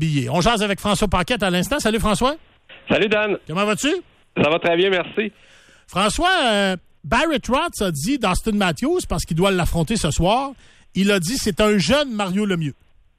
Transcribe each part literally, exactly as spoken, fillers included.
billets. On jase avec François Paquette à l'instant. Salut François. Salut Dan. Comment vas-tu? Ça va très bien, merci. François, euh, Barry Trotz a dit d'Austin Matthews, parce qu'il doit l'affronter ce soir, il a dit c'est un jeune Mario Lemieux.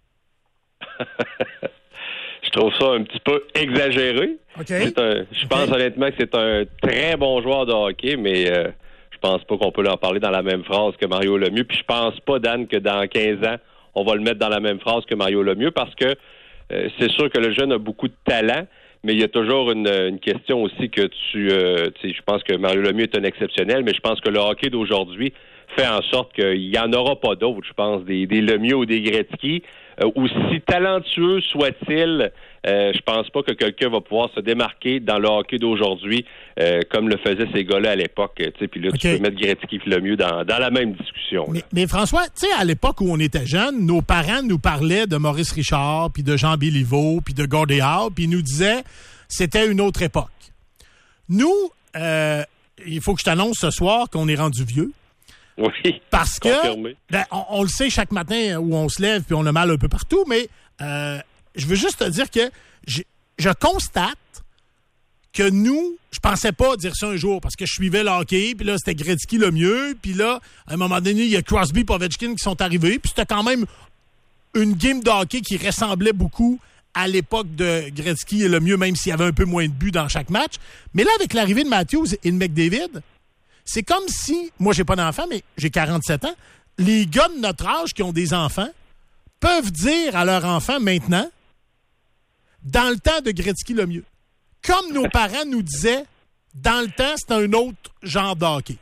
Je trouve ça un petit peu exagéré. Okay. C'est un, je pense okay. honnêtement que c'est un très bon joueur de hockey, mais euh, je pense pas qu'on peut en parler dans la même phrase que Mario Lemieux. Puis je pense pas, Dan, que dans quinze ans, on va le mettre dans la même phrase que Mario Lemieux, parce que euh, c'est sûr que le jeune a beaucoup de talent, mais il y a toujours une, une question aussi que tu... Euh, tu sais, je pense que Mario Lemieux est un exceptionnel, mais je pense que le hockey d'aujourd'hui fait en sorte qu'il n'y en aura pas d'autres, je pense, des, des Lemieux ou des Gretzky. Euh, aussi talentueux soit-il, euh, je pense pas que quelqu'un va pouvoir se démarquer dans le hockey d'aujourd'hui euh, comme le faisaient ces gars-là à l'époque. Puis là, okay. Tu peux mettre Gretzky et Lemieux dans, dans la même discussion. Mais, mais François, tu sais, à l'époque où on était jeunes, nos parents nous parlaient de Maurice Richard, puis de Jean Béliveau, puis de Gordie Howe, puis ils nous disaient c'était une autre époque. Nous, euh, il faut que je t'annonce ce soir qu'on est rendu vieux. Oui, parce que ben, on, on le sait chaque matin où on se lève puis on a mal un peu partout, mais euh, je veux juste te dire que je, je constate que nous, je pensais pas dire ça un jour parce que je suivais le hockey, puis là c'était Gretzky le mieux, puis là à un moment donné il y a Crosby et Ovechkin qui sont arrivés, puis c'était quand même une game de hockey qui ressemblait beaucoup à l'époque de Gretzky et le mieux, même s'il y avait un peu moins de buts dans chaque match. Mais là avec l'arrivée de Matthews et de McDavid, c'est comme si, moi j'ai pas d'enfant, mais j'ai quarante-sept ans, les gars de notre âge qui ont des enfants peuvent dire à leurs enfants maintenant, dans le temps de Gretzky le mieux, comme nos parents nous disaient, dans le temps, c'était un autre genre de hockey.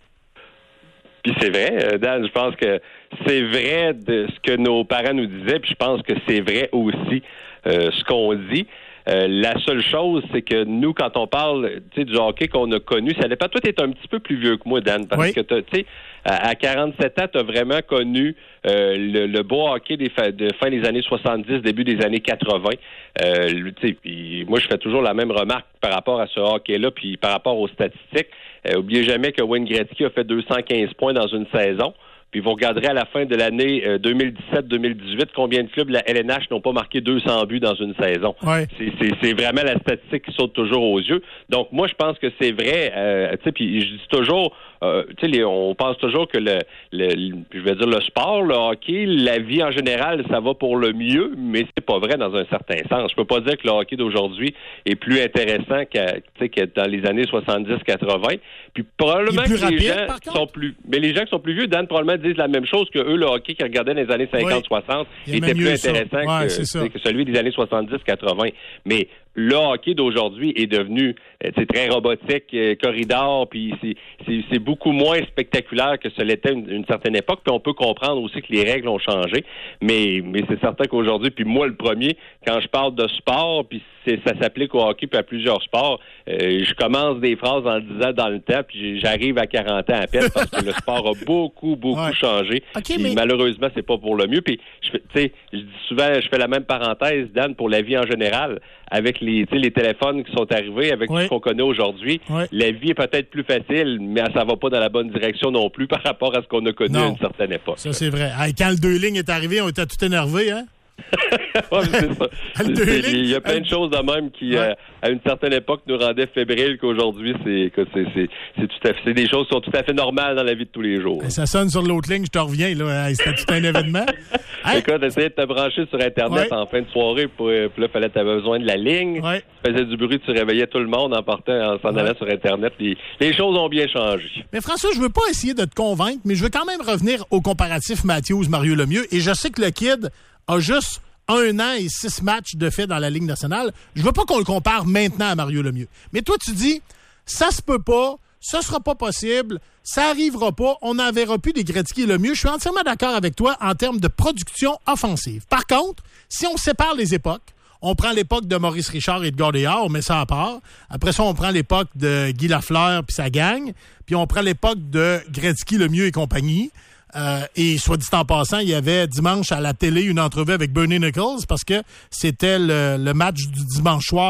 Puis c'est vrai, Dan, je pense que c'est vrai de ce que nos parents nous disaient, puis je pense que c'est vrai aussi euh, ce qu'on dit. Euh, la seule chose, c'est que nous, quand on parle du hockey qu'on a connu, ça dépend. Toi, tu es un petit peu plus vieux que moi, Dan, parce oui. que tu sais, à quarante-sept ans, tu as vraiment connu euh, le, le beau hockey des fa- de fin des années soixante-dix, début des années quatre-vingts. Euh, pis moi, je fais toujours la même remarque par rapport à ce hockey-là, puis par rapport aux statistiques. Euh, oubliez jamais que Wayne Gretzky a fait deux cent quinze points dans une saison. Puis vous regarderez à la fin de l'année euh, deux mille dix-sept deux mille dix-huit combien de clubs de la L N H n'ont pas marqué deux cents buts dans une saison. Ouais. C'est, c'est, c'est vraiment la statistique qui saute toujours aux yeux. Donc moi, je pense que c'est vrai. Euh, tu sais, puis je dis toujours, euh, tu sais, on pense toujours que le, le, le, je vais dire le sport, le hockey, la vie en général, ça va pour le mieux, mais c'est pas vrai dans un certain sens. Je peux pas dire que le hockey d'aujourd'hui est plus intéressant qu'à, tu sais, que dans les années soixante-dix quatre-vingts. Puis probablement que les rapide, gens sont plus, mais les gens qui sont plus vieux, Dan, probablement disent la même chose que eux, le hockey qu'ils regardaient dans les années cinquante soixante oui. était plus intéressant ouais, que, que celui des années soixante-dix quatre-vingts. Mais le hockey d'aujourd'hui est devenu c'est très robotique, euh, corridor, puis c'est, c'est, c'est beaucoup moins spectaculaire que ce l'était une, une certaine époque. Puis on peut comprendre aussi que les règles ont changé, mais mais c'est certain qu'aujourd'hui, puis moi le premier, quand je parle de sport, puis c'est, ça s'applique au hockey puis à plusieurs sports, euh, je commence des phrases en le disant dans le temps, puis j'arrive à quarante ans à peine parce que le sport a beaucoup beaucoup ouais. changé. Okay, mais... Malheureusement, c'est pas pour le mieux. Puis je tu sais, je dis souvent, je fais la même parenthèse, Dan, pour la vie en général, avec les les téléphones qui sont arrivés, avec ouais. ce qu'on connaît aujourd'hui. Ouais. La vie est peut-être plus facile, mais ça va pas dans la bonne direction non plus par rapport à ce qu'on a connu non. à une certaine époque. Ça, c'est vrai. Hey, quand le deux lignes est arrivé, on était tout énervés, hein? ouais, c'est ça. Il y a plein de choses de même qui, ouais. euh, à une certaine époque, nous rendaient fébriles qu'aujourd'hui, c'est, que c'est, c'est, c'est, tout à fait, c'est des choses qui sont tout à fait normales dans la vie de tous les jours. Ça sonne sur l'autre ligne, je te reviens. Là. C'était tout un événement. Hey. Écoute, essayais de te brancher sur Internet ouais. en fin de soirée, puis là, il fallait que tu avais besoin de la ligne. Ouais. Tu faisais du bruit, tu réveillais tout le monde en partant, en s'en ouais. allant sur Internet. Les, les choses ont bien changé. Mais François, je veux pas essayer de te convaincre, mais je veux quand même revenir au comparatif Matthews-Mario Lemieux. Et je sais que le kid a juste un an et six matchs de fait dans la Ligue nationale. Je veux pas qu'on le compare maintenant à Mario Lemieux. Mais toi, tu dis, ça se peut pas, ça sera pas possible, ça arrivera pas, on n'en verra plus des Gretzky et Lemieux. Je suis entièrement d'accord avec toi en termes de production offensive. Par contre, si on sépare les époques, on prend l'époque de Maurice Richard et de Gordie Howe, on met ça à part. Après ça, on prend l'époque de Guy Lafleur puis sa gang. Puis on prend l'époque de Gretzky, Lemieux et compagnie. Euh, et soit dit en passant, il y avait dimanche à la télé une entrevue avec Bernie Nichols parce que c'était le, le match du dimanche soir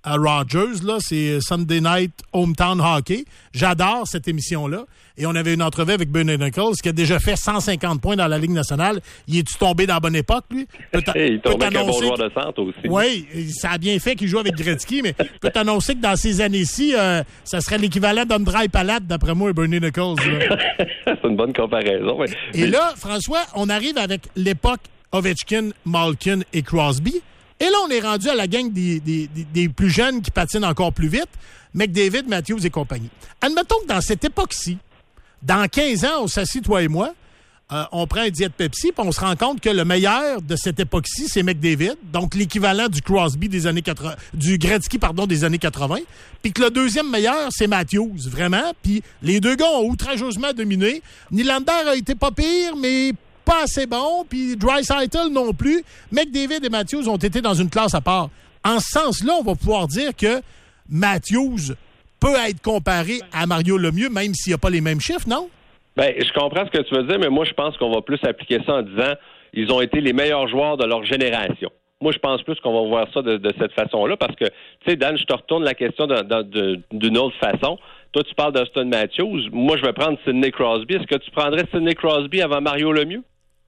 à Rogers, là, c'est Sunday Night Hometown Hockey. J'adore cette émission-là. Et on avait une entrevue avec Bernie Nichols qui a déjà fait cent cinquante points dans la Ligue nationale. Il est-tu tombé dans la bonne époque, lui? Hey, il tombe avec un bon joueur de centre aussi. Oui, ça a bien fait qu'il joue avec Gretzky, mais je peux t'annoncer que dans ces années-ci, euh, ça serait l'équivalent d'Andrei Palat, d'après moi, et Bernie Nichols. C'est une bonne comparaison. Ouais. Et mais... là, François, on arrive avec l'époque Ovechkin, Malkin et Crosby. Et là, on est rendu à la gang des, des, des, des plus jeunes qui patinent encore plus vite, McDavid, Matthews et compagnie. Admettons que dans cette époque-ci, dans quinze ans, on s'assit, toi et moi, euh, on prend un diète Pepsi, puis on se rend compte que le meilleur de cette époque-ci, c'est McDavid, donc l'équivalent du Crosby des années quatre-vingts, du Gretzky, pardon, des années quatre-vingts, puis que le deuxième meilleur, c'est Matthews, vraiment, puis les deux gars ont outrageusement dominé. Nylander a été pas pire, mais pas assez bon, puis Draisaitl non plus. McDavid et Matthews ont été dans une classe à part. En ce sens-là, on va pouvoir dire que Matthews peut être comparé à Mario Lemieux, même s'il n'y a pas les mêmes chiffres, non? Bien, je comprends ce que tu veux dire, mais moi, je pense qu'on va plus appliquer ça en disant ils ont été les meilleurs joueurs de leur génération. Moi, je pense plus qu'on va voir ça de, de cette façon-là, parce que, tu sais, Dan, je te retourne la question de, de, de, d'une autre façon. Toi, tu parles d'Auston Matthews. Moi, je vais prendre Sidney Crosby. Est-ce que tu prendrais Sidney Crosby avant Mario Lemieux?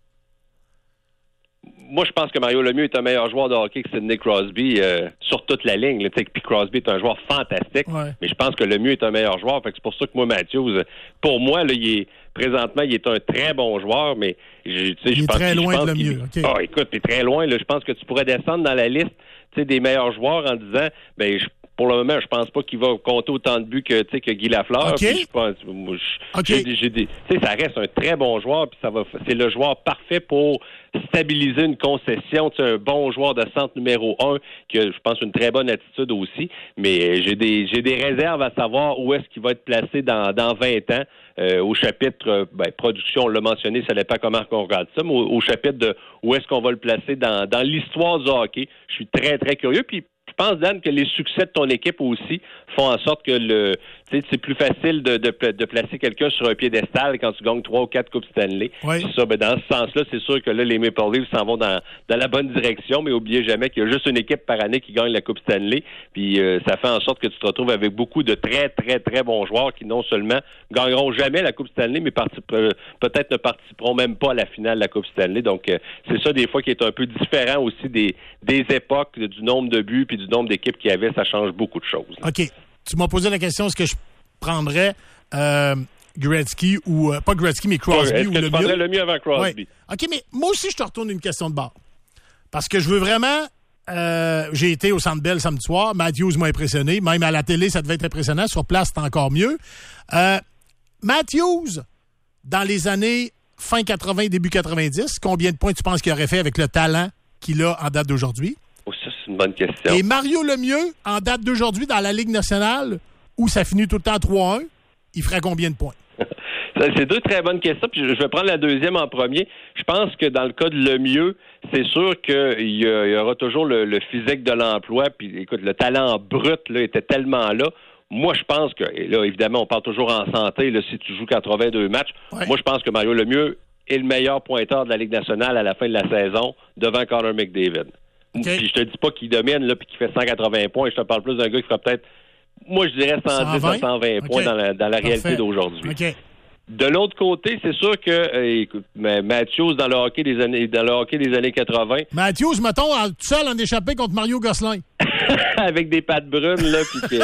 Moi, je pense que Mario Lemieux est un meilleur joueur de hockey que Sidney Crosby euh, sur toute la ligne. Puis Crosby est un joueur fantastique, ouais. Mais je pense que Lemieux est un meilleur joueur. Fait que c'est pour ça que moi, Matthews, pour moi, là, il est présentement, il est un très bon joueur, mais je, il je est pense, très je loin pense de Lemieux. Qu'il... Okay. Oh, écoute, t'es très loin. Là. Je pense que tu pourrais descendre dans la liste des meilleurs joueurs en disant, ben, je pour le moment, je pense pas qu'il va compter autant de buts que, que Guy Lafleur. Okay. Puis je pense, moi, je, okay. j'ai, j'ai des, ça reste un très bon joueur, puis ça va, c'est le joueur parfait pour stabiliser une concession. Un bon joueur de centre numéro un, qui a, je pense, une très bonne attitude aussi. Mais j'ai des, j'ai des réserves à savoir où est-ce qu'il va être placé dans, dans vingt ans. Euh, au chapitre ben, production, on l'a mentionné, ça dépend comment on regarde ça, mais au, au chapitre de où est-ce qu'on va le placer dans, dans l'histoire du hockey. Je suis très, très curieux. Puis je pense, Dan, que les succès de ton équipe aussi font en sorte que le, tu sais, c'est plus facile de, de, de placer quelqu'un sur un piédestal quand tu gagnes trois ou quatre Coupes Stanley. Oui. Ça, ben, dans ce sens-là, c'est sûr que là, les Maple Leafs s'en vont dans, dans la bonne direction, mais oubliez jamais qu'il y a juste une équipe par année qui gagne la Coupe Stanley. Puis euh, ça fait en sorte que tu te retrouves avec beaucoup de très, très, très bons joueurs qui non seulement gagneront jamais la Coupe Stanley, mais particip- euh, peut-être ne participeront même pas à la finale de la Coupe Stanley. Donc, euh, c'est ça des fois qui est un peu différent aussi des, des époques, du nombre de buts puis du nombre d'équipes qu'il y avait. Ça change beaucoup de choses. OK. Tu m'as posé la question, est-ce que je prendrais euh, Gretzky ou... Euh, pas Gretzky, mais Crosby est-ce ou que Lemieux? Tu prendrais Lemieux avant Crosby? Ouais. OK, mais moi aussi, je te retourne une question de bord. Parce que je veux vraiment... Euh, j'ai été au Centre Bell samedi soir. Matthews m'a impressionné. Même à la télé, ça devait être impressionnant. Sur place, c'est encore mieux. Euh, Matthews, dans les années fin quatre-vingts, début quatre-vingt-dix, combien de points tu penses qu'il aurait fait avec le talent qu'il a en date d'aujourd'hui? Oh, ça, c'est une bonne question. Et Mario Lemieux, en date d'aujourd'hui, dans la Ligue nationale, où ça finit tout le temps trois un, il ferait combien de points? C'est deux très bonnes questions. Puis je vais prendre la deuxième en premier. Je pense que dans le cas de Lemieux, c'est sûr qu'il y, y aura toujours le, le physique de l'emploi. Puis écoute, le talent brut là, était tellement là. Moi, je pense que, et là, évidemment, on parle toujours en santé, là, si tu joues quatre-vingt-deux matchs. Ouais. Moi, je pense que Mario Lemieux est le meilleur pointeur de la Ligue nationale à la fin de la saison devant Connor McDavid. Okay. Puis je te dis pas qu'il domine là puis qu'il fait cent quatre-vingts points. Je te parle plus d'un gars qui fera peut-être, moi je dirais cent dix à cent vingt okay. points dans la, dans la réalité d'aujourd'hui. Okay. De l'autre côté, c'est sûr que euh, écoute, Matthews dans le hockey des années dans le hockey des années quatre-vingts. Matthews, mettons, tout seul en échappé contre Mario Gosselin. Avec des pattes brunes là puis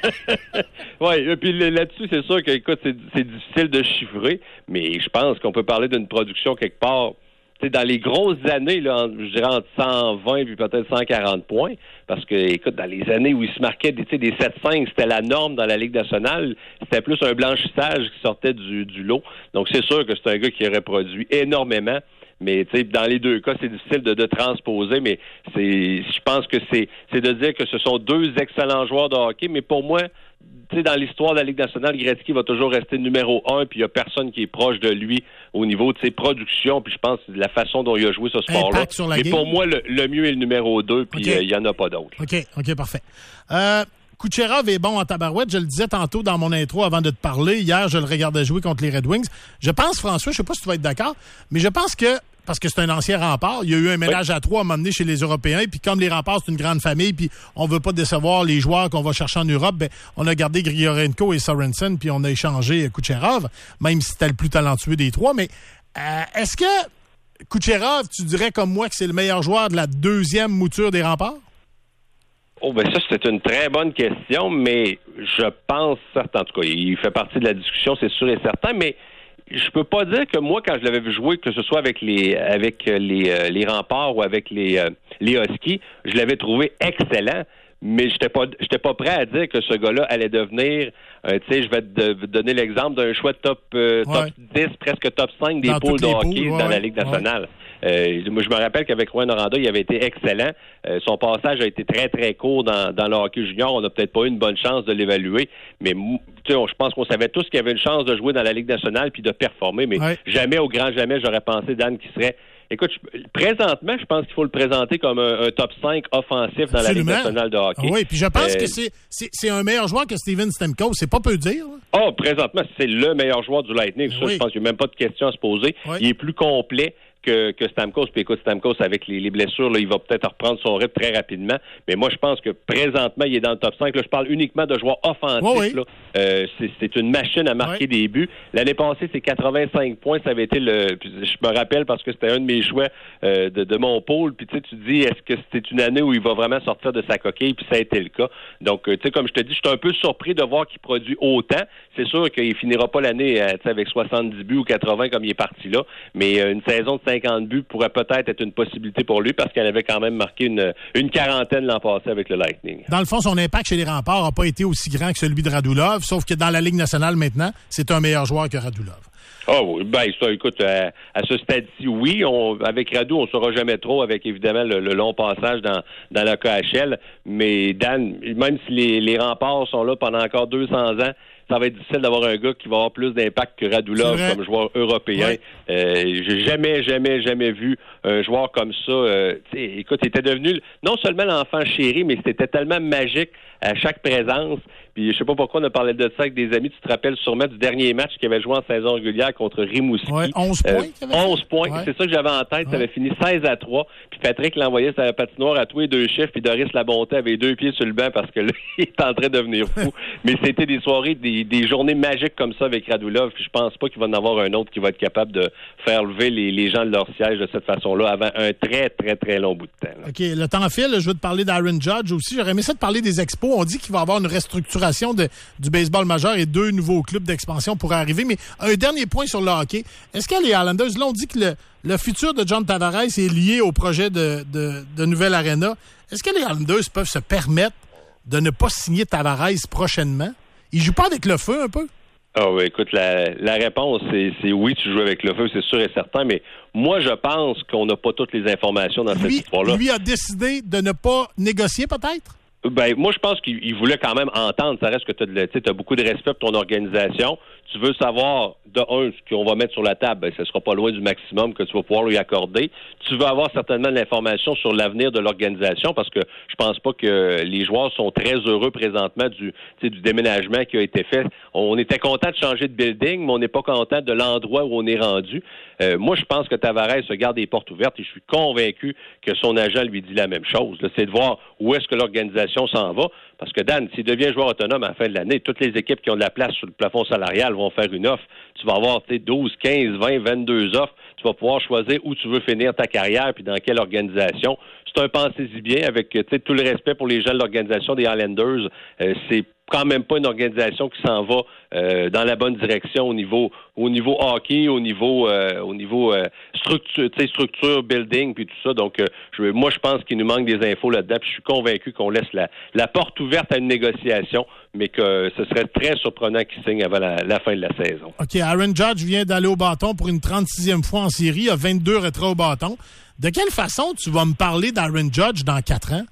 que ouais, puis là-dessus, c'est sûr que écoute, c'est, c'est difficile de chiffrer, mais je pense qu'on peut parler d'une production quelque part. T'sais, dans les grosses années, là, je dirais entre cent vingt puis peut-être cent quarante points, parce que, écoute, dans les années où il se marquait des, des sept cinq, c'était la norme dans la Ligue nationale, c'était plus un blanchissage qui sortait du, du lot. Donc, c'est sûr que c'est un gars qui aurait produit énormément, mais tu sais, dans les deux cas, c'est difficile de, de transposer, mais c'est, je pense que c'est, c'est de dire que ce sont deux excellents joueurs de hockey, mais pour moi, tu sais, dans l'histoire de la Ligue nationale, Gretzky va toujours rester numéro un, puis il n'y a personne qui est proche de lui au niveau de ses productions, puis je pense de la façon dont il a joué ce sport-là. Mais game. Pour moi, le, le mieux est le numéro deux, puis il okay. n'y euh, en a pas d'autre. OK, OK, parfait. Euh, Kucherov est bon en tabarouette, je le disais tantôt dans mon intro avant de te parler. Hier, je le regardais jouer contre les Red Wings. Je pense, François, je ne sais pas si tu vas être d'accord, mais je pense que parce que c'est un ancien rempart. Il y a eu un ménage oui. à trois à m'emmener chez les Européens. Puis comme les remparts, c'est une grande famille, puis on veut pas décevoir les joueurs qu'on va chercher en Europe, ben, on a gardé Grigorenko et Sorensen, puis on a échangé Kucherov, même si c'était le plus talentueux des trois. Mais euh, est-ce que Kucherov, tu dirais comme moi que c'est le meilleur joueur de la deuxième mouture des remparts? Oh, ben ça, c'est une très bonne question, mais je pense, certain, en tout cas, il fait partie de la discussion, c'est sûr et certain, mais je peux pas dire que moi, quand je l'avais vu jouer, que ce soit avec les avec les, euh, les remparts ou avec les, euh, les Huskies, je l'avais trouvé excellent, mais j'étais pas j'étais pas prêt à dire que ce gars-là allait devenir, euh, tu sais, je vais te donner l'exemple d'un choix de top, euh, ouais. top dix, presque top cinq des poules de hockey poules, ouais, dans la Ligue nationale. Ouais. Euh, moi, je me rappelle qu'avec Rouen Noranda, il avait été excellent. Euh, son passage a été très, très court dans, dans le hockey junior. On n'a peut-être pas eu une bonne chance de l'évaluer, mais tu sais, je pense qu'on savait tous qu'il avait une chance de jouer dans la Ligue nationale puis de performer, mais ouais. jamais, au grand jamais, j'aurais pensé, Dan, qui serait... Écoute, je, présentement, je pense qu'il faut le présenter comme un, un top cinq offensif dans Absolument. la Ligue nationale de hockey. Ah oui, puis je pense euh, que c'est, c'est, c'est un meilleur joueur que Steven Stamkos. C'est pas peu dire. Oh, présentement, c'est le meilleur joueur du Lightning. Ça, oui. Je pense qu'il n'y a même pas de question à se poser. Oui. Il est plus complet que, que Stamkos. Puis écoute, Stamkos, avec les, les blessures, là, il va peut-être reprendre son rythme très rapidement. Mais moi, je pense que présentement, il est dans le top cinq. Là, je parle uniquement de joueurs offensifs. Oui, oui. Là. Euh, c'est, c'est une machine à marquer oui. des buts. L'année passée, c'est quatre-vingt-cinq points. Ça avait été le... Je me rappelle parce que c'était un de mes choix euh, de, de mon pôle. Puis tu sais, tu dis, est-ce que c'est une année où il va vraiment sortir de sa coquille? Puis ça a été le cas. Donc, euh, tu sais, comme je te dis, je suis un peu surpris de voir qu'il produit autant. C'est sûr qu'il finira pas l'année euh, avec soixante-dix buts ou quatre-vingts comme il est parti là. Mais euh, une saison de cinquante buts pourrait peut-être être une possibilité pour lui parce qu'elle avait quand même marqué une, une quarantaine l'an passé avec le Lightning. Dans le fond, son impact chez les Remparts n'a pas été aussi grand que celui de Radulov, sauf que dans la Ligue nationale maintenant, c'est un meilleur joueur que Radulov. Ah oh, oui, ben ça, écoute, à, à ce stade-ci, oui, on, avec Radu, on ne saura jamais trop, avec évidemment le, le long passage dans, dans la K H L, mais Dan, même si les, les Remparts sont là pendant encore deux cents ans, ça va être difficile d'avoir un gars qui va avoir plus d'impact que Radulov comme joueur européen. Ouais. Euh, j'ai jamais, jamais, jamais vu un joueur comme ça. Euh, écoute, il était devenu non seulement l'enfant chéri, mais c'était tellement magique à chaque présence. Puis je sais pas pourquoi on a parlé de ça avec des amis. Tu te rappelles sûrement du dernier match qu'il avait joué en saison régulière contre Rimouski. Ouais, onze points. Euh, onze points. Ouais. C'est ça que j'avais en tête. Ouais. Ça avait fini seize à trois. Puis Patrick l'envoyait sur la patinoire à tous les deux chiffres. Puis Doris Labonté avait deux pieds sur le banc parce que là, il est en train de devenir fou. Mais c'était des soirées, des, des journées magiques comme ça avec Radulov. Puis je pense pas qu'il va en avoir un autre qui va être capable de faire lever les, les gens de leur siège de cette façon-là avant un très, très, très long bout de temps. Là. OK. Le temps file. Je veux te parler d'Aaron Judge aussi. J'aurais aimé ça te parler des expos. On dit qu'il va y avoir une restructuration de, du baseball majeur et deux nouveaux clubs d'expansion pourraient arriver. Mais un dernier point sur le hockey. Est-ce que les Islanders, là, on dit que le, le futur de John Tavares est lié au projet de, de, de Nouvelle Arena. Est-ce que les Islanders peuvent se permettre de ne pas signer Tavares prochainement? Ils jouent pas avec le feu un peu? Ah oui, écoute, la, la réponse, c'est, c'est oui, tu joues avec le feu, c'est sûr et certain, mais moi, je pense qu'on n'a pas toutes les informations dans lui, cette histoire-là. Lui a décidé de ne pas négocier, peut-être? Ben, moi, je pense qu'il voulait quand même entendre. Ça reste que tu as beaucoup de respect pour ton organisation. Tu veux savoir, de un, ce qu'on va mettre sur la table, ben, ce sera pas loin du maximum que tu vas pouvoir lui accorder. Tu veux avoir certainement de l'information sur l'avenir de l'organisation parce que je pense pas que les joueurs sont très heureux présentement du, du déménagement qui a été fait. On était content de changer de building, mais on n'est pas content de l'endroit où on est rendu. Euh, moi, je pense que Tavares se garde des portes ouvertes et je suis convaincu que son agent lui dit la même chose. Là, c'est de voir où est-ce que l'organisation s'en va. Parce que, Dan, s'il devient joueur autonome à la fin de l'année, toutes les équipes qui ont de la place sur le plafond salarial vont faire une offre. Tu vas avoir douze, quinze, vingt, vingt-deux offres. Tu vas pouvoir choisir où tu veux finir ta carrière puis dans quelle organisation. C'est un pensez-y bien avec tout le respect pour les gens de l'organisation des Islanders. Euh, c'est quand même pas une organisation qui s'en va euh, dans la bonne direction au niveau au niveau hockey, au niveau euh, au niveau euh, structure, tu sais, structure, building, puis tout ça. Donc, euh, je, moi, je pense qu'il nous manque des infos là-dedans. Puis je suis convaincu qu'on laisse la, la porte ouverte à une négociation, mais que ce serait très surprenant qu'il signe avant la, la fin de la saison. OK, Aaron Judge vient d'aller au bâton pour une trente-sixième fois en série, il a vingt-deux retraits au bâton. De quelle façon tu vas me parler d'Aaron Judge dans quatre ans?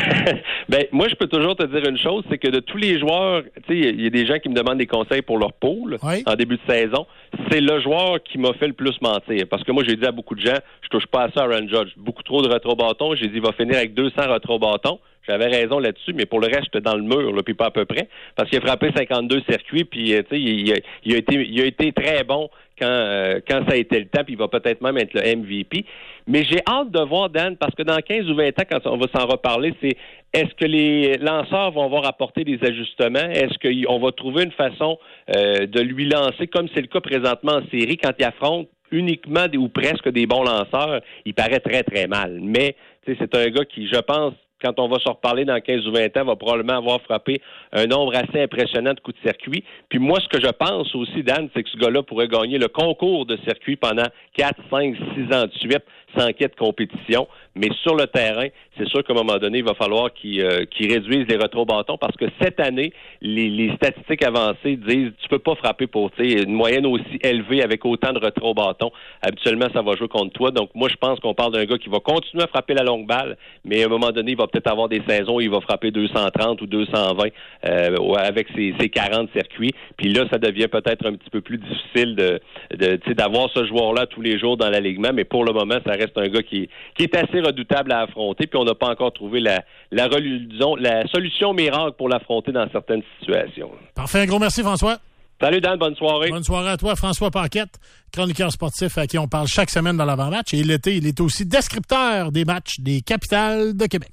Ben, moi, je peux toujours te dire une chose, c'est que de tous les joueurs, tu sais, il y a des gens qui me demandent des conseils pour leur pool oui. en début de saison. C'est le joueur qui m'a fait le plus mentir. Parce que moi, j'ai dit à beaucoup de gens, je touche pas à ça, Aaron Judge. Beaucoup trop de retro-bâtons. J'ai dit, il va finir avec deux cents retro-bâtons. j'avais raison là-dessus, mais pour le reste, j'étais dans le mur, là, puis pas à peu près, parce qu'il a frappé cinquante-deux circuits, puis tu sais, il, il, il a été, il a été très bon quand euh, quand ça a été le temps, puis il va peut-être même être le M V P. Mais j'ai hâte de voir, Dan, parce que dans quinze ou vingt ans, quand on va s'en reparler, c'est est-ce que les lanceurs vont avoir apporté des ajustements? Est-ce qu'on va trouver une façon euh, de lui lancer, comme c'est le cas présentement en série, quand il affronte uniquement des, ou presque des bons lanceurs, il paraît très, très mal. Mais c'est un gars qui, je pense, quand on va se reparler dans quinze ou vingt ans, va probablement avoir frappé un nombre assez impressionnant de coups de circuit. Puis moi, ce que je pense aussi, Dan, c'est que ce gars-là pourrait gagner le concours de circuit pendant quatre, cinq, six ans de suite, sans qu'il y ait de compétition. Mais sur le terrain, c'est sûr qu'à un moment donné, il va falloir qu'il, euh, qu'il réduise les retro-bâtons parce que cette année, les, les statistiques avancées disent tu peux pas frapper pour une moyenne aussi élevée avec autant de retro-bâtons. Habituellement, ça va jouer contre toi. Donc moi, je pense qu'on parle d'un gars qui va continuer à frapper la longue balle, mais à un moment donné, il va peut-être avoir des saisons où il va frapper deux cent trente ou deux cent vingt euh, avec ses, ses quarante circuits. Puis là, ça devient peut-être un petit peu plus difficile de, de tu sais, d'avoir ce joueur-là tous les jours dans l'alignement. Mais pour le moment, ça reste un gars qui, qui est assez redoutable à affronter. Puis on n'a pas encore trouvé la, la, disons, la solution miracle pour l'affronter dans certaines situations. Parfait. Un gros merci, François. Salut, Dan. Bonne soirée. Bonne soirée à toi. François Paquette, chroniqueur sportif à qui on parle chaque semaine dans l'avant-match. Et l'été, il est aussi descripteur des matchs des Capitales de Québec.